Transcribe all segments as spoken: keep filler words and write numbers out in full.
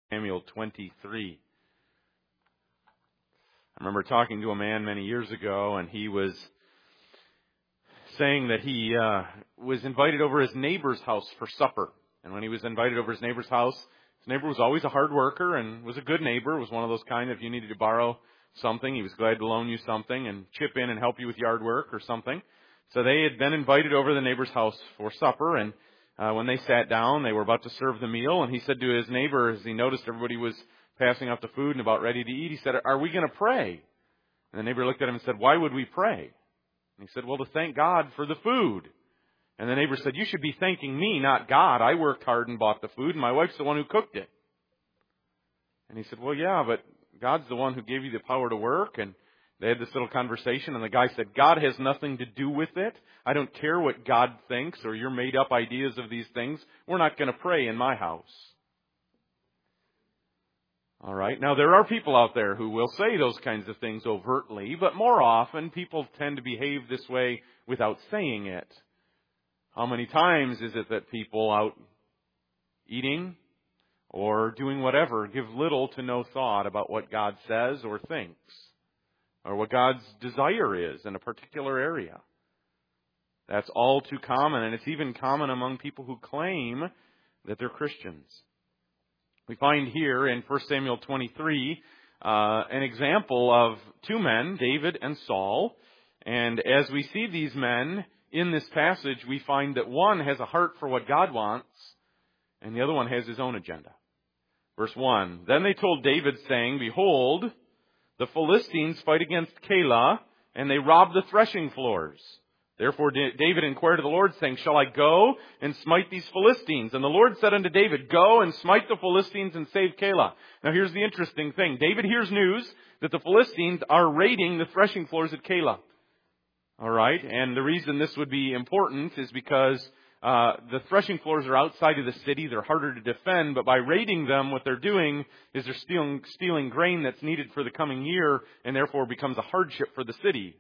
Samuel twenty-three. I remember talking to a man many years ago, and he was saying that he uh, was invited over his neighbor's house for supper. And when he was invited over his neighbor's house, his neighbor was always a hard worker and was a good neighbor. Was one of those kind, if you needed to borrow something, he was glad to loan you something and chip in and help you with yard work or something. So they had been invited over to the neighbor's house for supper, and uh, when they sat down, they were about to serve the meal, and he said to his neighbor, as he noticed everybody was passing out the food and about ready to eat, he said, "Are we going to pray?" And the neighbor looked at him and said, "Why would we pray?" And he said, "Well, to thank God for the food." And the neighbor said, "You should be thanking me, not God. I worked hard and bought the food, and my wife's the one who cooked it." And he said, "Well, yeah, but God's the one who gave you the power to work." And they had this little conversation, and the guy said, "God has nothing to do with it. I don't care what God thinks or your made-up ideas of these things. We're not going to pray in my house." All right. Now, there are people out there who will say those kinds of things overtly, but more often people tend to behave this way without saying it. How many times is it that people out eating or doing whatever give little to no thought about what God says or thinks, or what God's desire is in a particular area? That's all too common, and it's even common among people who claim that they're Christians. We find here in First Samuel twenty-three uh, an example of two men, David and Saul. And as we see these men in this passage, we find that one has a heart for what God wants, and the other one has his own agenda. Verse one, "Then they told David, saying, Behold, the Philistines fight against Keilah, and they rob the threshing floors. Therefore David inquired of the Lord, saying, Shall I go and smite these Philistines? And the Lord said unto David, Go and smite the Philistines and save Keilah." Now here's the interesting thing. David hears news that the Philistines are raiding the threshing floors at Keilah. All right, and the reason this would be important is because uh, the threshing floors are outside of the city. They're harder to defend, but by raiding them, what they're doing is they're stealing, stealing grain that's needed for the coming year, and therefore becomes a hardship for the city.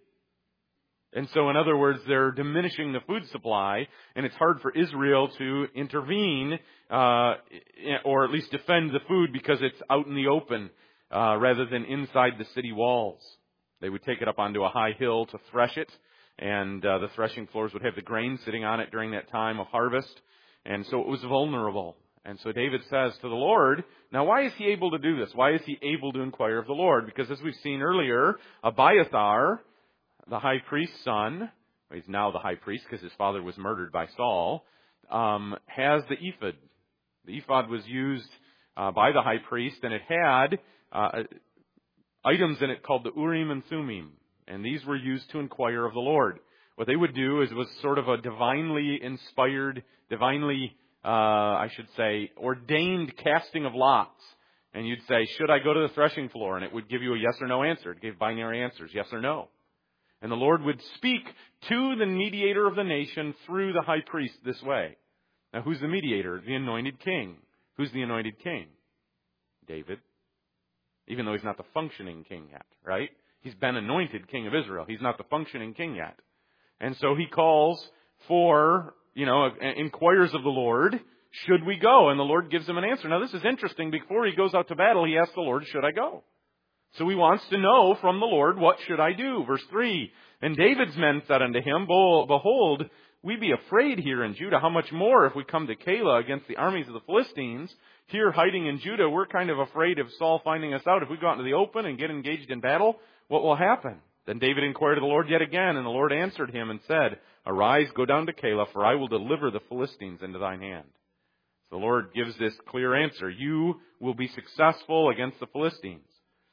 And so, in other words, they're diminishing the food supply, and it's hard for Israel to intervene, uh, or at least defend the food because it's out in the open, uh, rather than inside the city walls. They would take it up onto a high hill to thresh it, and uh, the threshing floors would have the grain sitting on it during that time of harvest, and so it was vulnerable. And so David says to the Lord, now why is he able to do this? Why is he able to inquire of the Lord? Because as we've seen earlier, Abiathar, the high priest's son, well, he's now the high priest because his father was murdered by Saul, um, has the ephod. The ephod was used uh, by the high priest, and it had uh, items in it called the Urim and Thummim, and these were used to inquire of the Lord. What they would do is it was sort of a divinely inspired, divinely, uh, I should say, ordained casting of lots. And you'd say, should I go to the threshing floor? And it would give you a yes or no answer. It gave binary answers, yes or no. And the Lord would speak to the mediator of the nation through the high priest this way. Now, who's the mediator? The anointed king. Who's the anointed king? David. Even though he's not the functioning king yet, right? He's been anointed king of Israel. He's not the functioning king yet. And so he calls for, you know, inquires of the Lord, should we go? And the Lord gives him an answer. Now, this is interesting. Before he goes out to battle, he asks the Lord, should I go? So he wants to know from the Lord, what should I do? Verse three, and David's men said unto him, Behold, we be afraid here in Judah. How much more if we come to Keilah against the armies of the Philistines? Here hiding in Judah, we're kind of afraid of Saul finding us out. If we go out into the open and get engaged in battle, what will happen? Then David inquired of the Lord yet again, and the Lord answered him and said, Arise, go down to Keilah, for I will deliver the Philistines into thine hand. So the Lord gives this clear answer. You will be successful against the Philistines.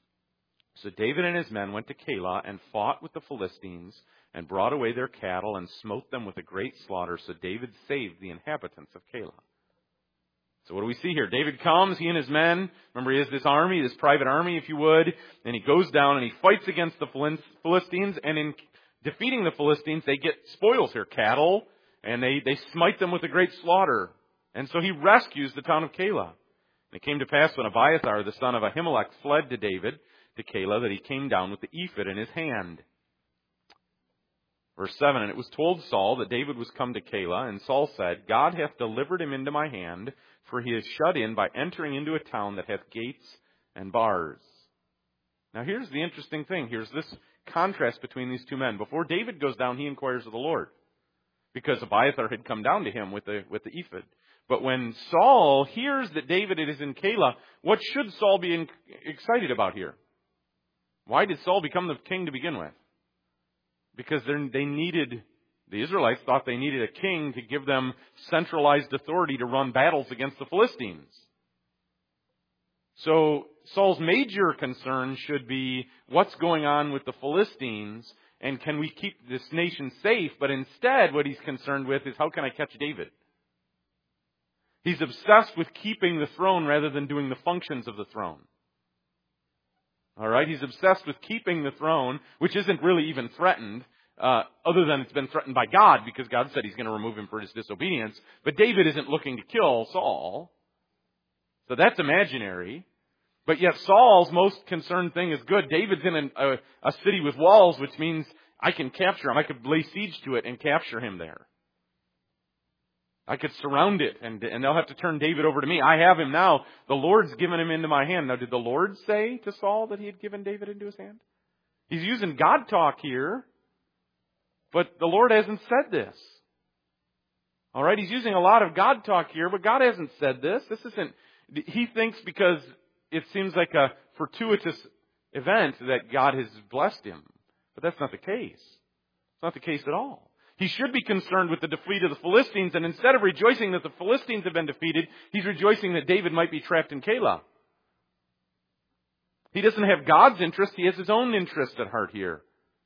So David and his men went to Keilah and fought with the Philistines and brought away their cattle and smote them with a great slaughter. So David saved the inhabitants of Keilah. So what do we see here? David comes, he and his men. Remember, he has this army, this private army, if you would. And he goes down and he fights against the Philistines. And in defeating the Philistines, they get spoils here, cattle. And they, they smite them with a great slaughter. And so he rescues the town of Keilah. And it came to pass when Abiathar, the son of Ahimelech, fled to David, to Keilah, that he came down with the ephod in his hand. Verse seven, and it was told Saul that David was come to Keilah, and Saul said, God hath delivered him into my hand for he is shut in by entering into a town that hath gates and bars. Now here's the interesting thing. Here's this contrast between these two men. Before David goes down, he inquires of the Lord, because Abiathar had come down to him with the, with the ephod. But when Saul hears that David is in Keilah, what should Saul be in, excited about here? Why did Saul become the king to begin with? Because they needed, the Israelites thought they needed a king to give them centralized authority to run battles against the Philistines. So Saul's major concern should be what's going on with the Philistines and can we keep this nation safe? But instead what he's concerned with is how can I catch David? He's obsessed with keeping the throne rather than doing the functions of the throne. All right, he's obsessed with keeping the throne, which isn't really even threatened, uh, other than it's been threatened by God, because God said he's going to remove him for his disobedience. But David isn't looking to kill Saul. So that's imaginary. But yet Saul's most concerned thing is good. David's in a, a, a city with walls, which means I can capture him. I could lay siege to it and capture him there. I could surround it, and, and they'll have to turn David over to me. I have him now. The Lord's given him into my hand. Now, did the Lord say to Saul that he had given David into his hand? He's using God talk here, but the Lord hasn't said this. All right, he's using a lot of God talk here, but God hasn't said this. This isn't, he thinks because it seems like a fortuitous event that God has blessed him. But that's not the case. It's not the case at all. He should be concerned with the defeat of the Philistines, and instead of rejoicing that the Philistines have been defeated, he's rejoicing that David might be trapped in Keilah. He doesn't have God's interest, he has his own interest at heart here.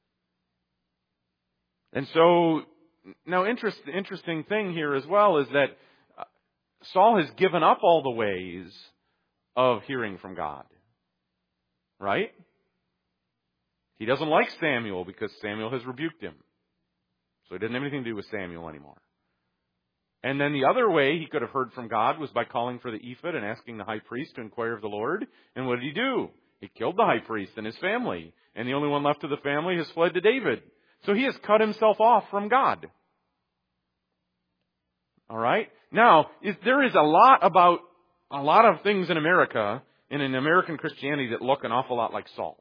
And so, now interest, the interesting thing here as well is that Saul has given up all the ways of hearing from God. Right? He doesn't like Samuel because Samuel has rebuked him. So he didn't have anything to do with Samuel anymore. And then the other way he could have heard from God was by calling for the ephod and asking the high priest to inquire of the Lord. And what did he do? He killed the high priest and his family. And the only one left of the family has fled to David. So he has cut himself off from God. All right? Now, is, there is a lot about, a lot of things in America, and in American Christianity, that look an awful lot like Saul.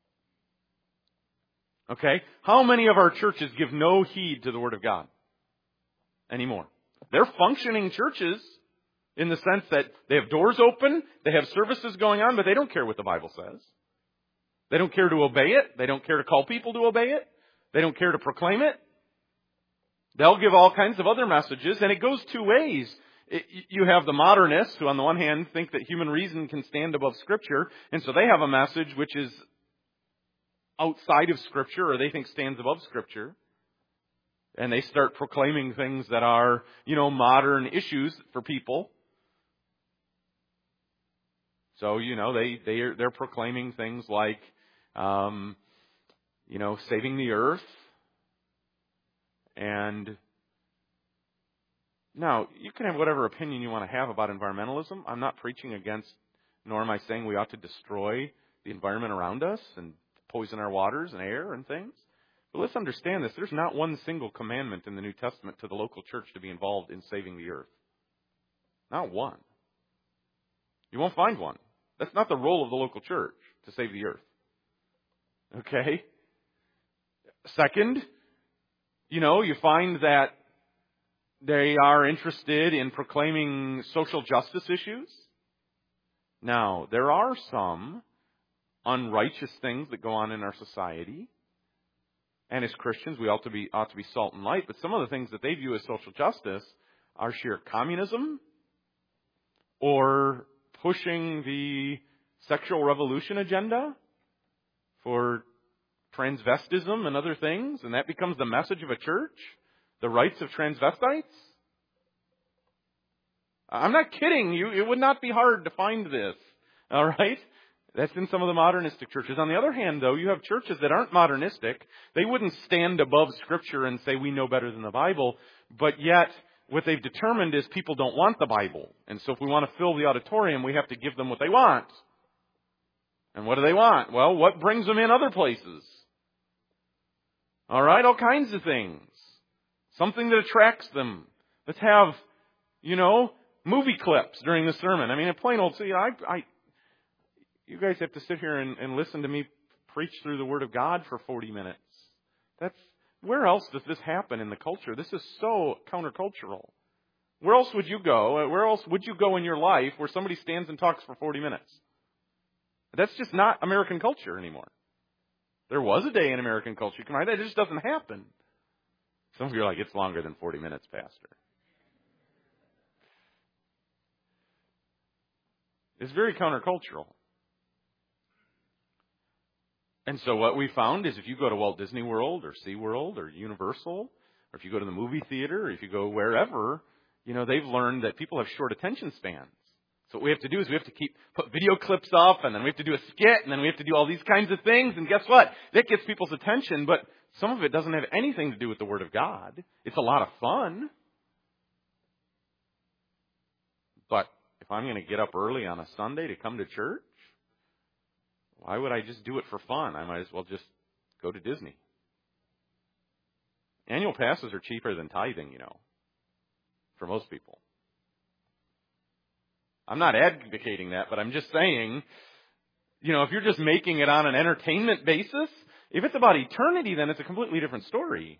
Okay? How many of our churches give no heed to the Word of God anymore? They're functioning churches in the sense that they have doors open, they have services going on, but they don't care what the Bible says. They don't care to obey it. They don't care to call people to obey it. They don't care to proclaim it. They'll give all kinds of other messages, and it goes two ways. It, you have the modernists who on the one hand think that human reason can stand above Scripture, and so they have a message which is outside of Scripture, or they think stands above Scripture. And they start proclaiming things that are, you know, modern issues for people. So, you know, they, they are, they're proclaiming things like, um, you know, saving the earth. And now, you can have whatever opinion you want to have about environmentalism. I'm not preaching against, nor am I saying we ought to destroy the environment around us and poison our waters and air and things. But let's understand this. There's not one single commandment in the New Testament to the local church to be involved in saving the earth. Not one. You won't find one. That's not the role of the local church, to save the earth. Okay? Second, you know, you find that they are interested in proclaiming social justice issues. Now, there are some unrighteous things that go on in our society. And as Christians, we ought to be ought to be salt and light. But some of the things that they view as social justice are sheer communism or pushing the sexual revolution agenda for transvestism and other things. And that becomes the message of a church. The rights of transvestites. I'm not kidding you. It would not be hard to find this. All right? That's in some of the modernistic churches. On the other hand, though, you have churches that aren't modernistic. They wouldn't stand above Scripture and say we know better than the Bible. But yet, what they've determined is people don't want the Bible. And so if we want to fill the auditorium, we have to give them what they want. And what do they want? Well, what brings them in other places? All right, all kinds of things. Something that attracts them. Let's have, you know, movie clips during the sermon. I mean, a plain old, see, I, I, you guys have to sit here and, and listen to me preach through the Word of God for forty minutes. That's, where else does this happen in the culture? This is so countercultural. Where else would you go? Where else would you go in your life where somebody stands and talks for forty minutes? That's just not American culture anymore. There was a day in American culture, you can write that. It just doesn't happen. Some of you are like, it's longer than forty minutes, Pastor. It's very countercultural. And so what we found is if you go to Walt Disney World or SeaWorld or Universal, or if you go to the movie theater, or if you go wherever, you know, they've learned that people have short attention spans. So what we have to do is we have to keep put video clips up, and then we have to do a skit, and then we have to do all these kinds of things. And guess what? That gets people's attention, but some of it doesn't have anything to do with the Word of God. It's a lot of fun. But if I'm going to get up early on a Sunday to come to church, why would I just do it for fun? I might as well just go to Disney. Annual passes are cheaper than tithing, you know, for most people. I'm not advocating that, but I'm just saying, you know, if you're just making it on an entertainment basis, if it's about eternity, then it's a completely different story.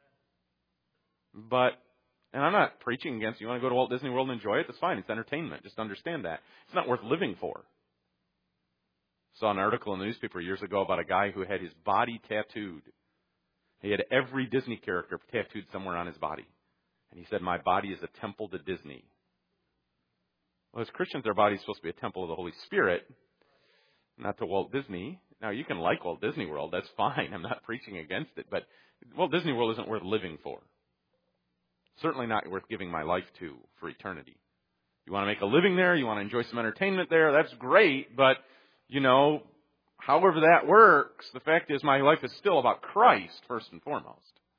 But, and I'm not preaching against you. You want to go to Walt Disney World and enjoy it? That's fine. It's entertainment. Just understand that. It's not worth living for. Saw an article in the newspaper years ago about a guy who had his body tattooed. He had every Disney character tattooed somewhere on his body. And he said, my body is a temple to Disney. Well, as Christians, our body is supposed to be a temple of the Holy Spirit, not to Walt Disney. Now, you can like Walt Disney World. That's fine. I'm not preaching against it. But Walt Disney World isn't worth living for. Certainly not worth giving my life to for eternity. You want to make a living there? You want to enjoy some entertainment there? That's great. But, you know, however that works, the fact is my life is still about Christ first and foremost.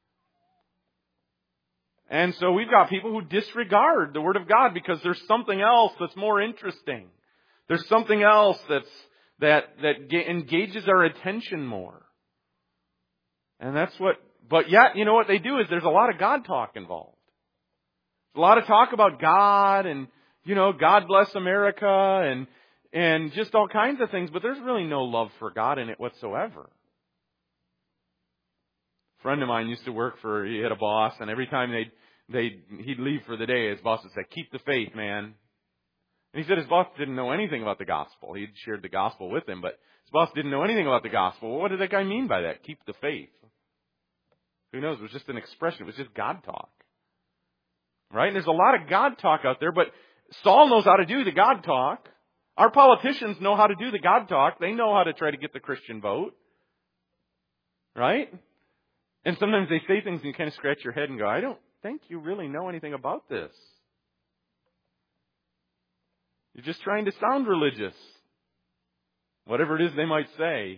And so we've got people who disregard the Word of God because there's something else that's more interesting. There's something else that's that that engages our attention more. And that's what, but yet, you know what they do is there's a lot of God talk involved. A lot of talk about God and, you know, God bless America and and just all kinds of things, but there's really no love for God in it whatsoever. A friend of mine used to work for, he had a boss, and every time they'd, they'd, he'd leave for the day, his boss would say, keep the faith, man. And he said his boss didn't know anything about the gospel. He'd shared the gospel with him, but his boss didn't know anything about the gospel. Well, what did that guy mean by that? Keep the faith. Who knows? It was just an expression. It was just God talk. Right? And there's a lot of God talk out there, but Saul knows how to do the God talk. Our politicians know how to do the God talk. They know how to try to get the Christian vote. Right? And sometimes they say things and you kind of scratch your head and go, I don't think you really know anything about this. You're just trying to sound religious. Whatever it is they might say.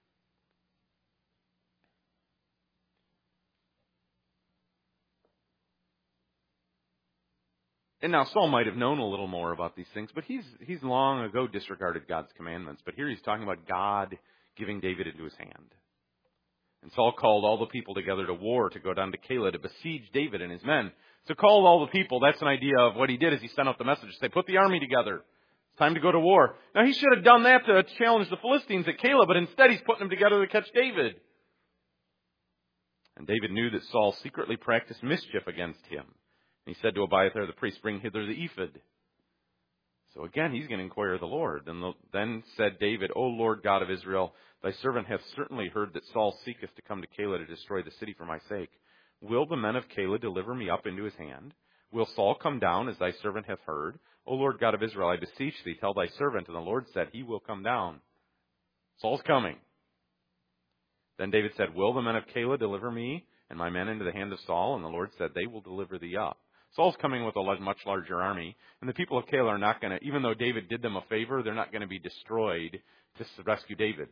And now Saul might have known a little more about these things, but he's he's long ago disregarded God's commandments. But here he's talking about God giving David into his hand. And Saul called all the people together to war to go down to Keilah to besiege David and his men. So called all the people. That's an idea of what he did is he sent out the message to say, put the army together. It's time to go to war. Now he should have done that to challenge the Philistines at Keilah, but instead he's putting them together to catch David. And David knew that Saul secretly practiced mischief against him. And he said to Abiathar the priest, bring hither the ephod. So again, he's going to inquire of the Lord. And the, then said David, O Lord God of Israel, thy servant hath certainly heard that Saul seeketh to come to Keilah to destroy the city for my sake. Will the men of Keilah deliver me up into his hand? Will Saul come down as thy servant hath heard? O Lord God of Israel, I beseech thee, tell thy servant. And the Lord said, he will come down. Saul's coming. Then David said, will the men of Keilah deliver me and my men into the hand of Saul? And the Lord said, they will deliver thee up. Saul's coming with a much larger army, and the people of Keilah are not going to, even though David did them a favor, they're not going to be destroyed to rescue David.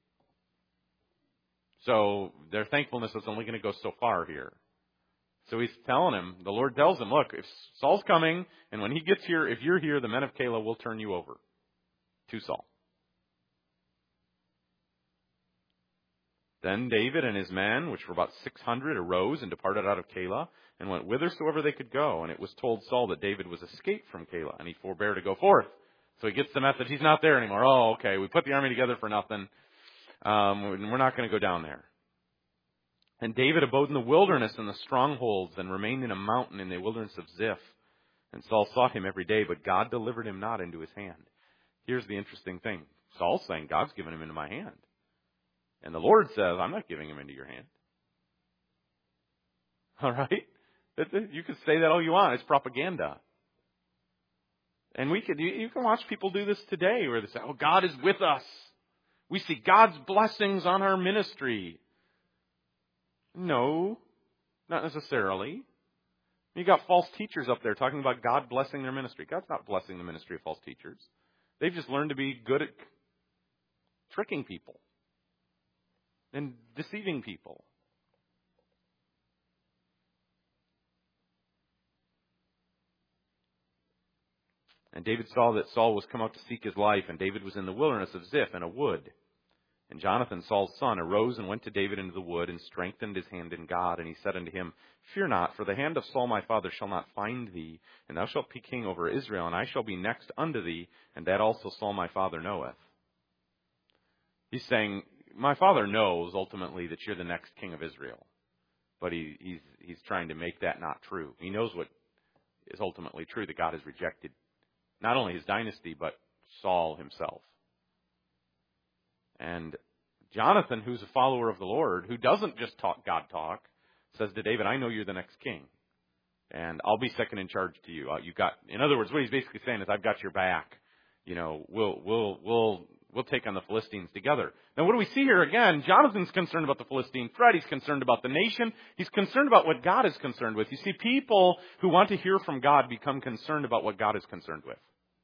So their thankfulness is only going to go so far here. So he's telling him, the Lord tells him, look, if Saul's coming, and when he gets here, if you're here, the men of Keilah will turn you over to Saul. Then David and his men, which were about six hundred, arose and departed out of Keilah, and went whithersoever they could go. And it was told Saul that David was escaped from Keilah, and he forbore to go forth. So he gets the message, he's not there anymore. Oh, okay, we put the army together for nothing. Um, we're not going to go down there. And David abode in the wilderness in the strongholds, and remained in a mountain in the wilderness of Ziph. And Saul sought him every day, but God delivered him not into his hand. Here's the interesting thing. Saul's saying, God's given him into my hand. And the Lord says, I'm not giving him into your hand. All right? You can say that all you want. It's propaganda. And we could, you can watch people do this today where they say, oh, God is with us. We see God's blessings on our ministry. No, not necessarily. You got false teachers up there talking about God blessing their ministry. God's not blessing the ministry of false teachers. They've just learned to be good at tricking people and deceiving people. And David saw that Saul was come out to seek his life, and David was in the wilderness of Ziph in a wood. And Jonathan, Saul's son, arose and went to David into the wood, and strengthened his hand in God. And he said unto him, Fear not, for the hand of Saul my father shall not find thee, and thou shalt be king over Israel, and I shall be next unto thee, and that also Saul my father knoweth. He's saying, my father knows ultimately that you're the next king of Israel. But he, he's, he's trying to make that not true. He knows what is ultimately true, that God has rejected not only his dynasty, but Saul himself. And Jonathan, who's a follower of the Lord, who doesn't just talk God talk, says to David, I know you're the next king, and I'll be second in charge to you. Uh, you got, in other words, what he's basically saying is, I've got your back. You know, we'll we'll we'll we'll take on the Philistines together. Now, what do we see here again? Jonathan's concerned about the Philistine threat. He's concerned about the nation. He's concerned about what God is concerned with. You see, people who want to hear from God become concerned about what God is concerned with.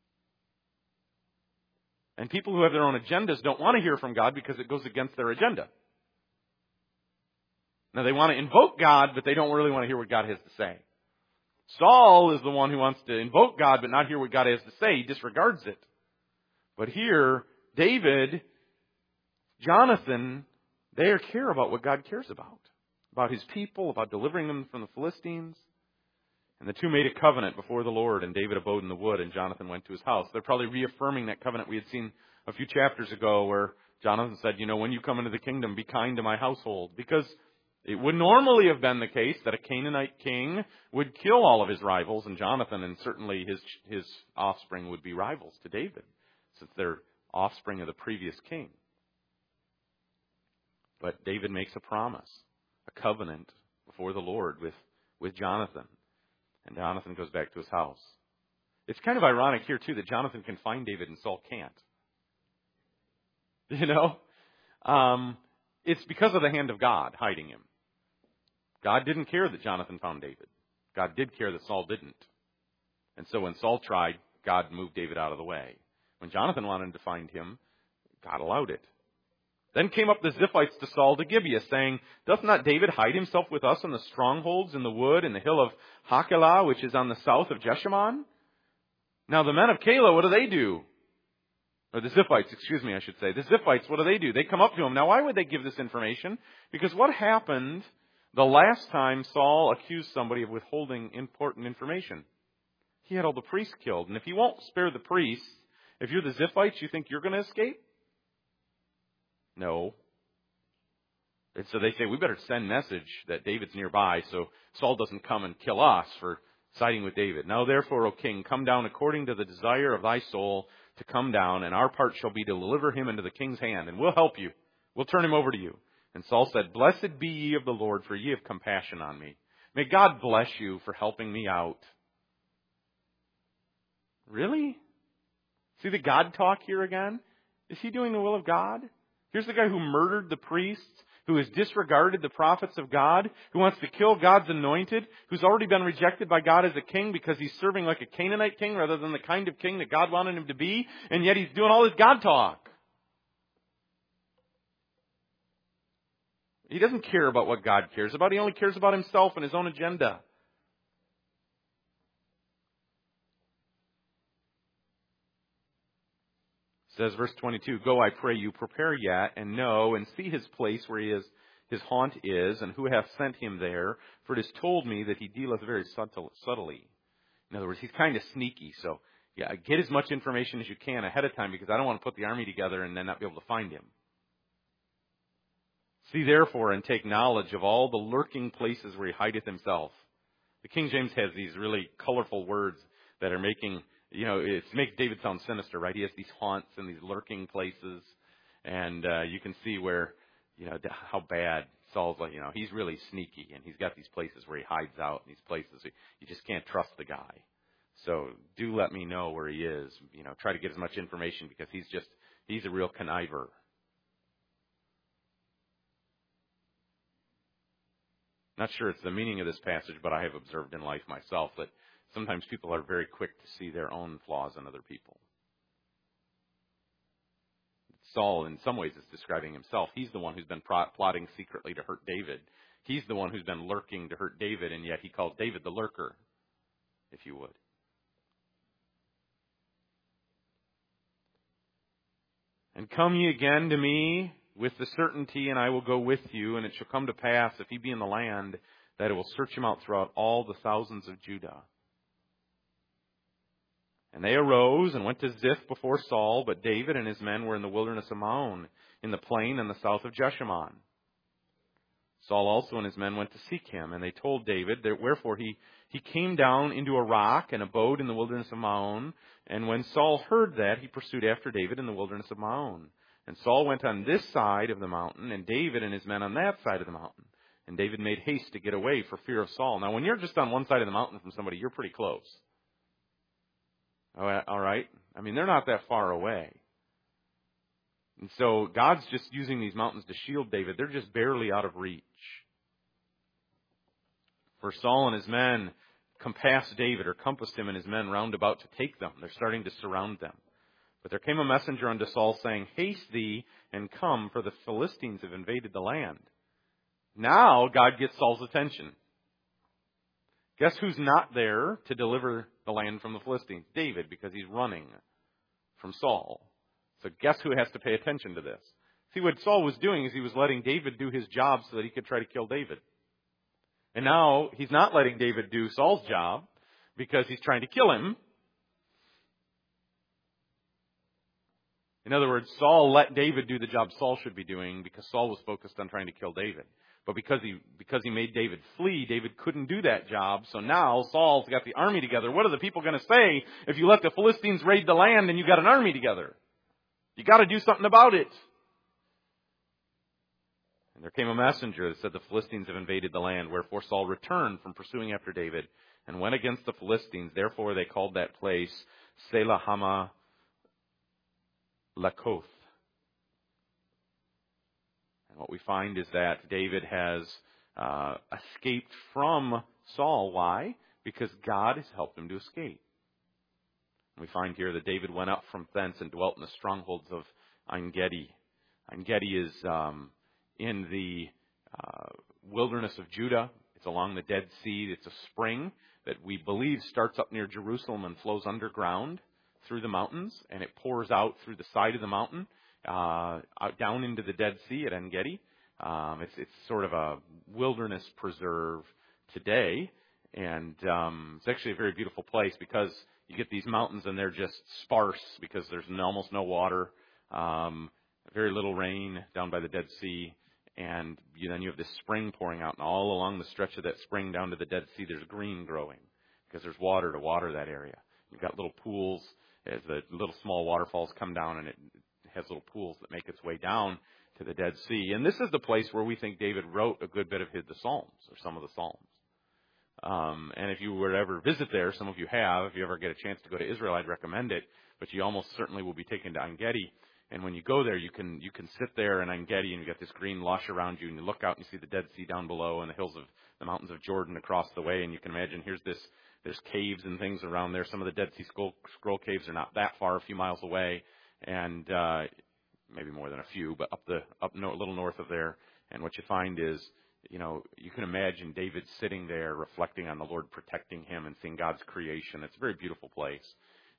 And people who have their own agendas don't want to hear from God because it goes against their agenda. Now, they want to invoke God, but they don't really want to hear what God has to say. Saul is the one who wants to invoke God, but not hear what God has to say. He disregards it. But here, David, Jonathan, they care about what God cares about. About his people, about delivering them from the Philistines. And the two made a covenant before the Lord, and David abode in the wood, and Jonathan went to his house. They're probably reaffirming that covenant we had seen a few chapters ago, where Jonathan said, you know, when you come into the kingdom, be kind to my household. Because it would normally have been the case that a Canaanite king would kill all of his rivals, and Jonathan and certainly his his offspring would be rivals to David, since they're offspring of the previous king. But David makes a promise, a covenant before the Lord with, with Jonathan. And Jonathan goes back to his house. It's kind of ironic here, too, that Jonathan can find David and Saul can't. You know? Um, it's because of the hand of God hiding him. God didn't care that Jonathan found David. God did care that Saul didn't. And so when Saul tried, God moved David out of the way. When Jonathan wanted to find him, God allowed it. Then came up the Ziphites to Saul to Gibeah, saying, Doth not David hide himself with us in the strongholds in the wood in the hill of Hachilah, which is on the south of Jeshimon? Now the men of Keilah, what do they do? Or the Ziphites, excuse me, I should say. The Ziphites, what do they do? They come up to him. Now, why would they give this information? Because what happened the last time Saul accused somebody of withholding important information? He had all the priests killed. And if he won't spare the priests, if you're the Ziphites, you think you're going to escape? No. And so they say, we better send message that David's nearby so Saul doesn't come and kill us for siding with David. Now therefore, O king, come down according to the desire of thy soul to come down, and our part shall be to deliver him into the king's hand, and we'll help you. We'll turn him over to you. And Saul said, Blessed be ye of the Lord, for ye have compassion on me. May God bless you for helping me out. Really? See the God talk here again? Is he doing the will of God? Here's the guy who murdered the priests, who has disregarded the prophets of God, who wants to kill God's anointed, who's already been rejected by God as a king because he's serving like a Canaanite king rather than the kind of king that God wanted him to be, and yet he's doing all this God talk. He doesn't care about what God cares about. He only cares about himself and his own agenda. says, verse twenty-two, "Go, I pray you, prepare yet, and know, and see his place where he is, his haunt is, and who hath sent him there. For it is told me that he dealeth very subtle, subtly." In other words, he's kind of sneaky. So, yeah, get as much information as you can ahead of time, because I don't want to put the army together and then not be able to find him. "See therefore, and take knowledge of all the lurking places where he hideth himself." The King James has these really colorful words that are making, you know, it makes David sound sinister, right? He has these haunts and these lurking places. And uh, you can see where, you know, how bad Saul's like, you know, he's really sneaky. And he's got these places where he hides out, and these places you just can't trust the guy. So do let me know where he is. You know, try to get as much information, because he's just, he's a real conniver. Not sure it's the meaning of this passage, but I have observed in life myself that sometimes people are very quick to see their own flaws in other people. Saul, in some ways, is describing himself. He's the one who's been plotting secretly to hurt David. He's the one who's been lurking to hurt David, and yet he calls David the lurker, if you would. "And come ye again to me with the certainty, and I will go with you. And it shall come to pass, if he be in the land, that I will search him out throughout all the thousands of Judah." And they arose and went to Ziph before Saul, but David and his men were in the wilderness of Maon, in the plain in the south of Jeshimon. Saul also and his men went to seek him, and they told David, that wherefore he, he came down into a rock and abode in the wilderness of Maon. And when Saul heard that, he pursued after David in the wilderness of Maon. And Saul went on this side of the mountain, and David and his men on that side of the mountain. And David made haste to get away for fear of Saul. Now, when you're just on one side of the mountain from somebody, you're pretty close. All right? I mean, they're not that far away. And so God's just using these mountains to shield David. They're just barely out of reach. For Saul and his men compassed David, or compassed him and his men round about to take them. They're starting to surround them. But there came a messenger unto Saul, saying, "Haste thee and come, for the Philistines have invaded the land." Now God gets Saul's attention. Guess who's not there to deliver the land from the Philistines? David, because he's running from Saul. So guess who has to pay attention to this? See, what Saul was doing is he was letting David do his job so that he could try to kill David. And now he's not letting David do Saul's job because he's trying to kill him. In other words, Saul let David do the job Saul should be doing because Saul was focused on trying to kill David. But because he because he made David flee, David couldn't do that job. So now Saul's got the army together. What are the people going to say if you let the Philistines raid the land and you got an army together? You got to do something about it. And there came a messenger that said, "The Philistines have invaded the land." Wherefore Saul returned from pursuing after David and went against the Philistines. Therefore they called that place Selah Hama Lakoth. And what we find is that David has uh, escaped from Saul. Why? Because God has helped him to escape. And we find here that David went up from thence and dwelt in the strongholds of En-Gedi. En-Gedi is um, in the uh, wilderness of Judah. It's along the Dead Sea. It's a spring that we believe starts up near Jerusalem and flows underground through the mountains, and it pours out through the side of the mountain, uh, out down into the Dead Sea at En-Gedi. Um, it's, it's sort of a wilderness preserve today, and um, it's actually a very beautiful place because you get these mountains and they're just sparse because there's almost no water, um, very little rain down by the Dead Sea, and you, then you have this spring pouring out, and all along the stretch of that spring down to the Dead Sea, there's green growing because there's water to water that area. You've got little pools as the little small waterfalls come down, and it has little pools that make its way down to the Dead Sea. And this is the place where we think David wrote a good bit of his, the Psalms, or some of the Psalms. Um, and if you were to ever visit there, some of you have, if you ever get a chance to go to Israel, I'd recommend it. But you almost certainly will be taken to En-Gedi. And when you go there, you can you can sit there in En-Gedi, and you got this green lush around you, and you look out and you see the Dead Sea down below, and the hills of the mountains of Jordan across the way, and you can imagine here's this. There's caves and things around there. Some of the Dead Sea Scroll, scroll caves are not that far, a few miles away, and uh, maybe more than a few, but up the up no, a little north of there. And what you find is, you know, you can imagine David sitting there reflecting on the Lord protecting him and seeing God's creation. It's a very beautiful place.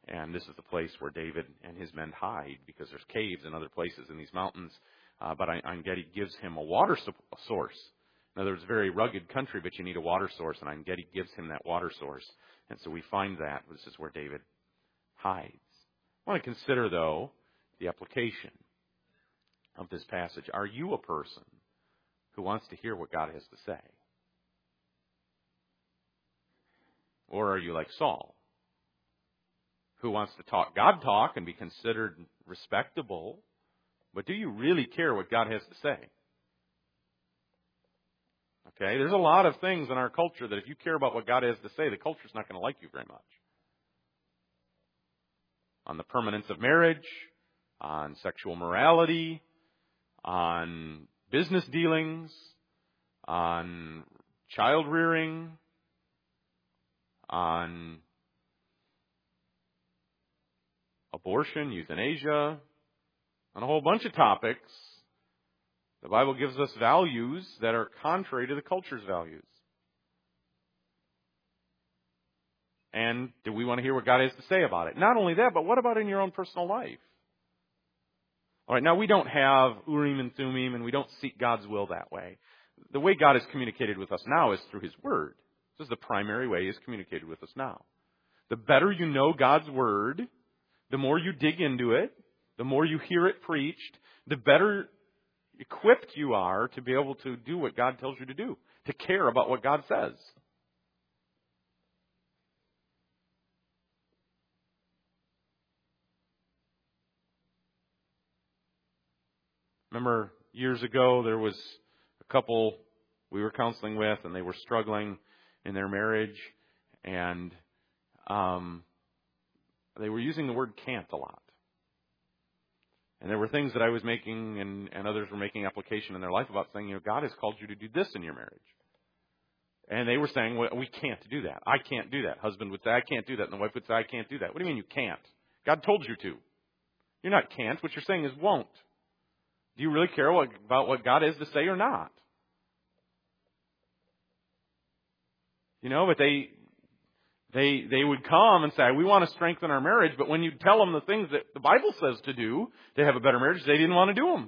And this is the place where David and his men hide, because there's caves and other places in these mountains. Uh, but En-Gedi gives him a water source. In other words, very rugged country, but you need a water source, and En-Gedi gives him that water source. And so we find that. This is where David hides. I want to consider, though, the application of this passage. Are you a person who wants to hear what God has to say? Or are you like Saul, who wants to talk God talk and be considered respectable, but do you really care what God has to say? Okay, there's a lot of things in our culture that if you care about what God has to say, the culture's not going to like you very much. On the permanence of marriage, on sexual morality, on business dealings, on child rearing, on abortion, euthanasia, on a whole bunch of topics. The Bible gives us values that are contrary to the culture's values. And do we want to hear what God has to say about it? Not only that, but what about in your own personal life? All right, now we don't have Urim and Thummim, and we don't seek God's will that way. The way God has communicated with us now is through His Word. This is the primary way He has communicated with us now. The better you know God's Word, the more you dig into it, the more you hear it preached, the better equipped you are to be able to do what God tells you to do, to care about what God says. Remember years ago there was a couple we were counseling with, and they were struggling in their marriage, and um, they were using the word can't a lot. And there were things that I was making and, and others were making application in their life about saying, you know, God has called you to do this in your marriage. And they were saying, well, we can't do that. I can't do that. Husband would say, I can't do that. And the wife would say, I can't do that. What do you mean you can't? God told you to. You're not can't. What you're saying is won't. Do you really care what, about what God has to say or not? You know, but they... They they would come and say, we want to strengthen our marriage, but when you tell them the things that the Bible says to do to have a better marriage, they didn't want to do them.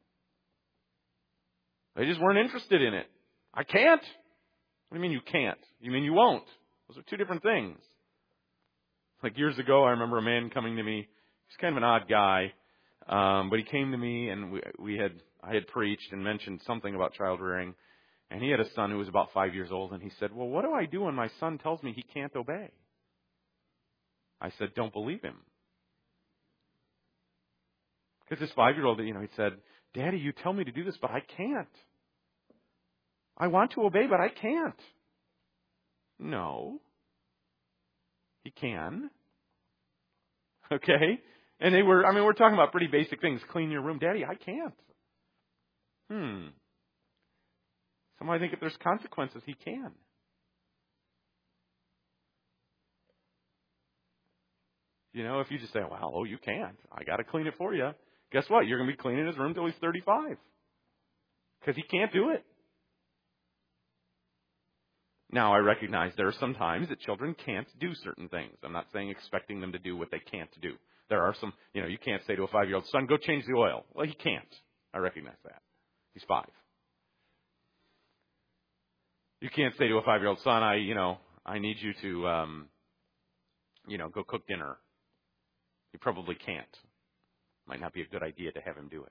They just weren't interested in it. I can't. What do you mean you can't? You mean you won't? Those are two different things. Like years ago, I remember a man coming to me. He's kind of an odd guy, um, but he came to me, and we, we had I had preached and mentioned something about child rearing. And he had a son who was about five years old, and he said, well, what do I do when my son tells me he can't obey? I said, don't believe him. Because this five-year-old, you know, he said, Daddy, you tell me to do this, but I can't. I want to obey, but I can't. No. He can. Okay? And they were, I mean, we're talking about pretty basic things. Clean your room. Daddy, I can't. Hmm. Somebody think if there's consequences, he can. You know, if you just say, well, oh, you can't. I got to clean it for you. Guess what? You're going to be cleaning his room till he's thirty-five. Because he can't do it. Now, I recognize there are some times that children can't do certain things. I'm not saying expecting them to do what they can't do. There are some, you know, you can't say to a five-year-old, son, go change the oil. Well, he can't. I recognize that. He's five. You can't say to a five-year-old, son, I, you know, I need you to, um, you know, go cook dinner. You probably can't. Might not be a good idea to have him do it.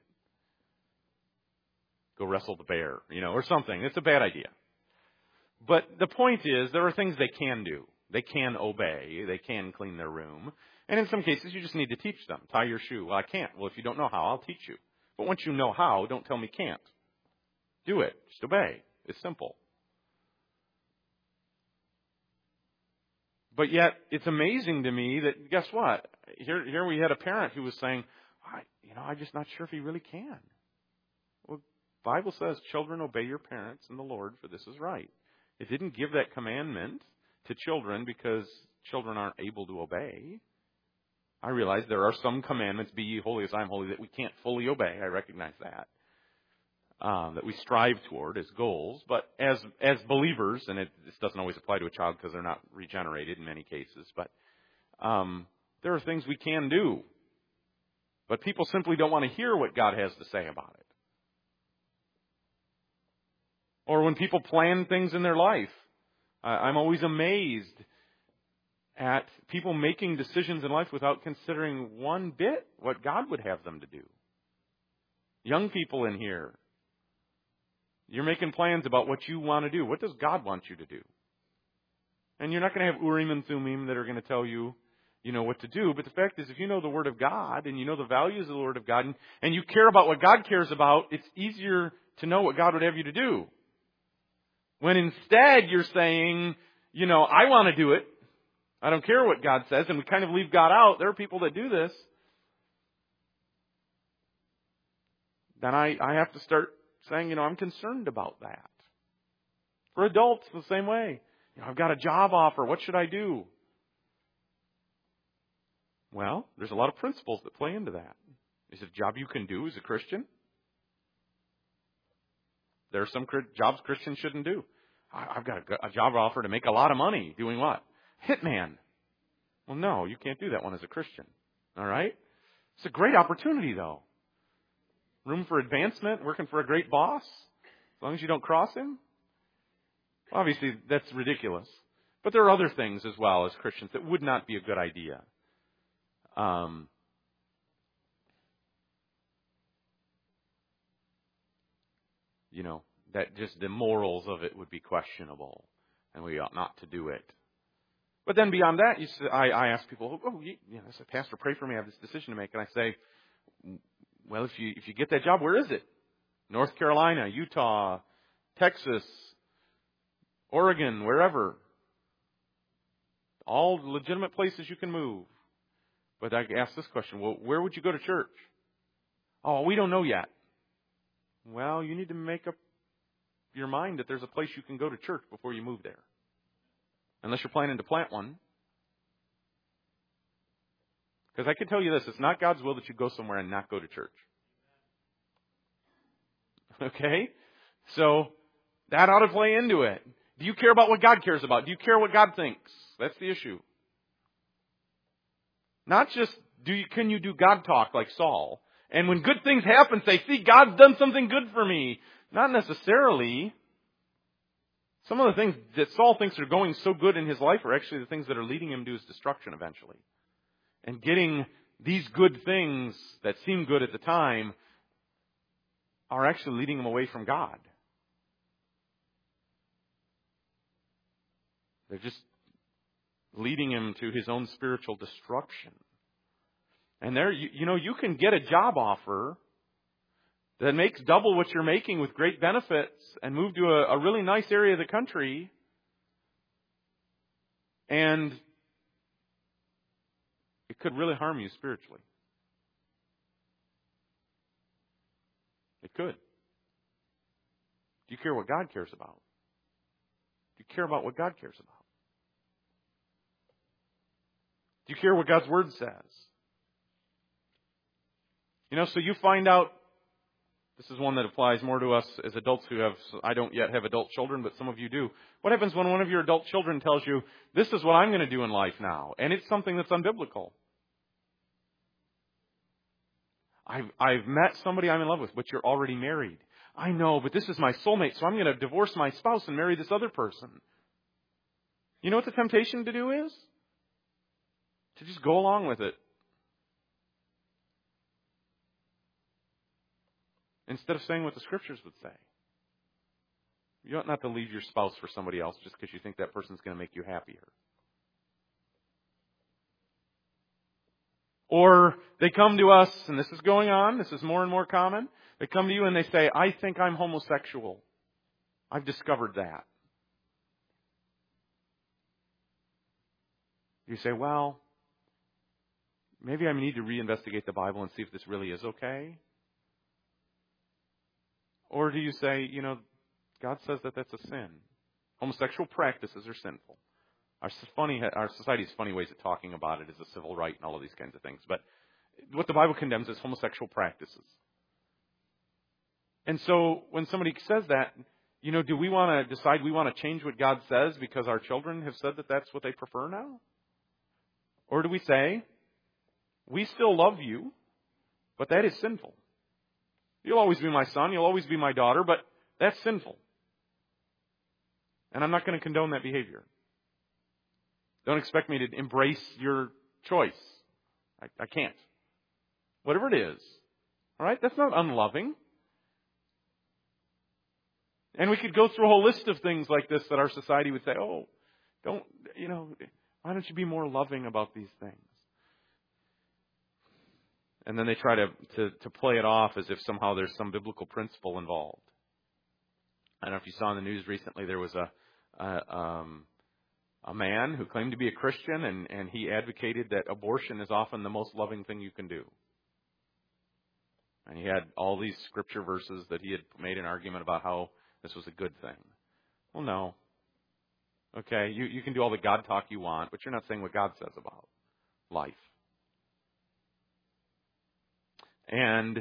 Go wrestle the bear, you know, or something. It's a bad idea. But the point is, there are things they can do. They can obey. They can clean their room. And in some cases, you just need to teach them. Tie your shoe. Well, I can't. Well, if you don't know how, I'll teach you. But once you know how, don't tell me can't. Do it. Just obey. It's simple. But yet, it's amazing to me that, guess what? Here, here we had a parent who was saying, I, you know, I'm just not sure if he really can. Well, the Bible says, children, obey your parents in the Lord, for this is right. It didn't give that commandment to children because children aren't able to obey. I realize there are some commandments, be ye holy as I am holy, that we can't fully obey. I recognize that. Um, that we strive toward as goals. But as as believers, and it, this doesn't always apply to a child because they're not regenerated in many cases, but um, there are things we can do. But people simply don't want to hear what God has to say about it. Or when people plan things in their life, I'm always amazed at people making decisions in life without considering one bit what God would have them to do. Young people in here, you're making plans about what you want to do. What does God want you to do? And you're not going to have Urim and Thummim that are going to tell you, you know, what to do. But the fact is, if you know the Word of God and you know the values of the Word of God and, and you care about what God cares about, it's easier to know what God would have you to do. When instead you're saying, you know, I want to do it. I don't care what God says. And we kind of leave God out. There are people that do this. Then I, I have to start saying, you know, I'm concerned about that. For adults, the same way. You know, I've got a job offer. What should I do? Well, there's a lot of principles that play into that. Is it a job you can do as a Christian? There are some jobs Christians shouldn't do. I've got a job offer to make a lot of money. Doing what? Hitman. Well, no, you can't do that one as a Christian. All right? It's a great opportunity, though. Room for advancement, working for a great boss, as long as you don't cross him. Obviously, that's ridiculous. But there are other things as well as Christians that would not be a good idea. Um, you know, that just the morals of it would be questionable, and we ought not to do it. But then beyond that, you say, I, I ask people, oh, you, you know, I say, Pastor, pray for me. I have this decision to make. And I say, well, if you if you get that job, where is it? North Carolina, Utah, Texas, Oregon, wherever. All legitimate places you can move. But I ask this question, well, where would you go to church? Oh, we don't know yet. Well, you need to make up your mind that there's a place you can go to church before you move there. Unless you're planning to plant one. Because I can tell you this, it's not God's will that you go somewhere and not go to church. Okay? So, that ought to play into it. Do you care about what God cares about? Do you care what God thinks? That's the issue. Not just, do you, can you do God talk like Saul? And when good things happen, say, see, God's done something good for me. Not necessarily. Some of the things that Saul thinks are going so good in his life are actually the things that are leading him to his destruction eventually. And getting these good things that seem good at the time are actually leading him away from God. They're just leading him to his own spiritual destruction. And there, you, you know, you can get a job offer that makes double what you're making with great benefits and move to a, a really nice area of the country. And it could really harm you spiritually. It could. Do you care what God cares about? Do you care about what God cares about? Do you care what God's Word says? You know, so you find out, this is one that applies more to us as adults who have, I don't yet have adult children, but some of you do. What happens when one of your adult children tells you, this is what I'm going to do in life now, and it's something that's unbiblical? I've, I've met somebody I'm in love with, but you're already married. I know, but this is my soulmate, so I'm going to divorce my spouse and marry this other person. You know what the temptation to do is? To just go along with it. Instead of saying what the Scriptures would say. You ought not to leave your spouse for somebody else just because you think that person's going to make you happier. Or they come to us, and this is going on, this is more and more common. They come to you and they say, I think I'm homosexual. I've discovered that. You say, well, maybe I need to reinvestigate the Bible and see if this really is okay. Or do you say, you know, God says that that's a sin. Homosexual practices are sinful. Our funny, our society's funny ways of talking about it is a civil right and all of these kinds of things. But what the Bible condemns is homosexual practices. And so when somebody says that, you know, do we want to decide we want to change what God says because our children have said that that's what they prefer now? Or do we say, We still love you, but that is sinful. You'll always be my son, you'll always be my daughter, but that's sinful. And I'm not going to condone that behavior. Don't expect me to embrace your choice. I, I can't. Whatever it is. All right? That's not unloving. And we could go through a whole list of things like this that our society would say, oh, don't, you know, why don't you be more loving about these things? And then they try to, to, to play it off as if somehow there's some biblical principle involved. I don't know if you saw in the news recently, there was a a, um, a man who claimed to be a Christian, and, and he advocated that abortion is often the most loving thing you can do. And he had all these scripture verses that he had made an argument about how this was a good thing. Well, no. Okay, you, you can do all the God talk you want, but you're not saying what God says about life. And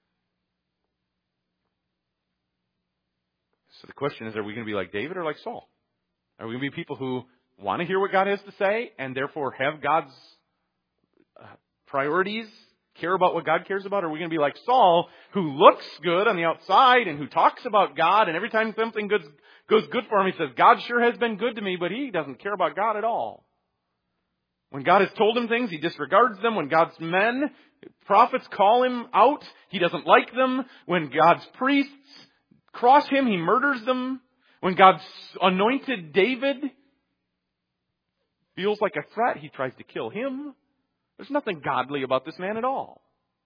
so the question is, are we going to be like David or like Saul? Are we going to be people who want to hear what God has to say and therefore have God's uh, priorities, care about what God cares about? Or are we going to be like Saul, who looks good on the outside and who talks about God, and every time something good, goes good for him, he says, God sure has been good to me, but he doesn't care about God at all. When God has told him things, he disregards them. When God's men, prophets, call him out, he doesn't like them. When God's priests cross him, he murders them. When God's anointed David feels like a threat, he tries to kill him. There's nothing godly about this man at all.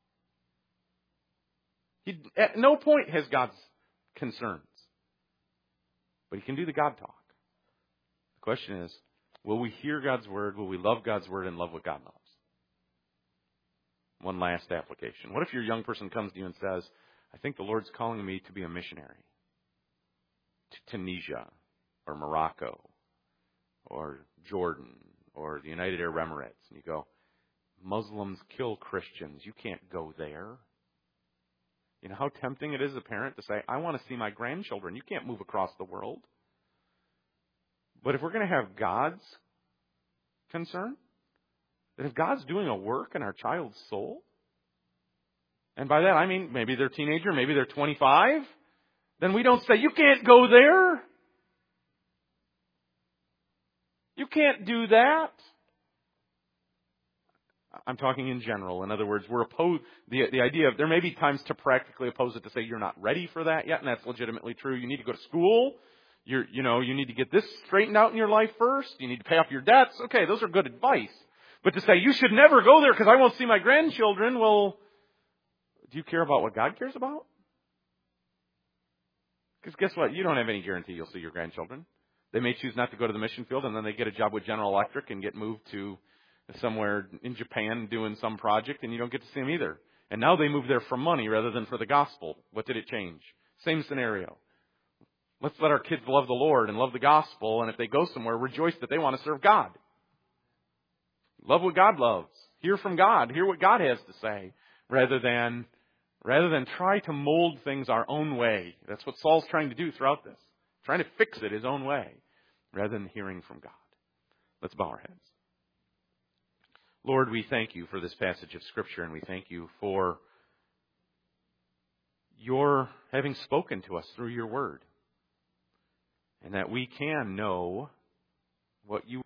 He, at no point has God's concerns. But he can do the God talk. The question is, will we hear God's word? Will we love God's word and love what God loves? One last application. What if your young person comes to you and says, I think the Lord's calling me to be a missionary to Tunisia or Morocco or Jordan or the United Arab Emirates? And you go, Muslims kill Christians. You can't go there. You know how tempting it is as a parent to say, I want to see my grandchildren. You can't move across the world. But if we're going to have God's concern, that if God's doing a work in our child's soul, and by that I mean maybe they're a teenager, maybe they're twenty-five, then we don't say, you can't go there. You can't do that. I'm talking in general. In other words, we're opposed. The, the idea of there may be times to practically oppose it, to say you're not ready for that yet, and that's legitimately true. You need to go to school. You're, you know, you need to get this straightened out in your life first. You need to pay off your debts. Okay, those are good advice. But to say you should never go there because I won't see my grandchildren, well, do you care about what God cares about? Because guess what? You don't have any guarantee you'll see your grandchildren. They may choose not to go to the mission field, and then they get a job with General Electric and get moved to somewhere in Japan doing some project, and you don't get to see them either. And now they move there for money rather than for the gospel. What did it change? Same scenario. Let's let our kids love the Lord and love the gospel, and if they go somewhere, rejoice that they want to serve God. Love what God loves. Hear from God. Hear what God has to say, rather than rather than try to mold things our own way. That's what Saul's trying to do throughout this. Trying to fix it his own way, rather than hearing from God. Let's bow our heads. Lord, we thank you for this passage of Scripture, and we thank you for your having spoken to us through your word, and that we can know what you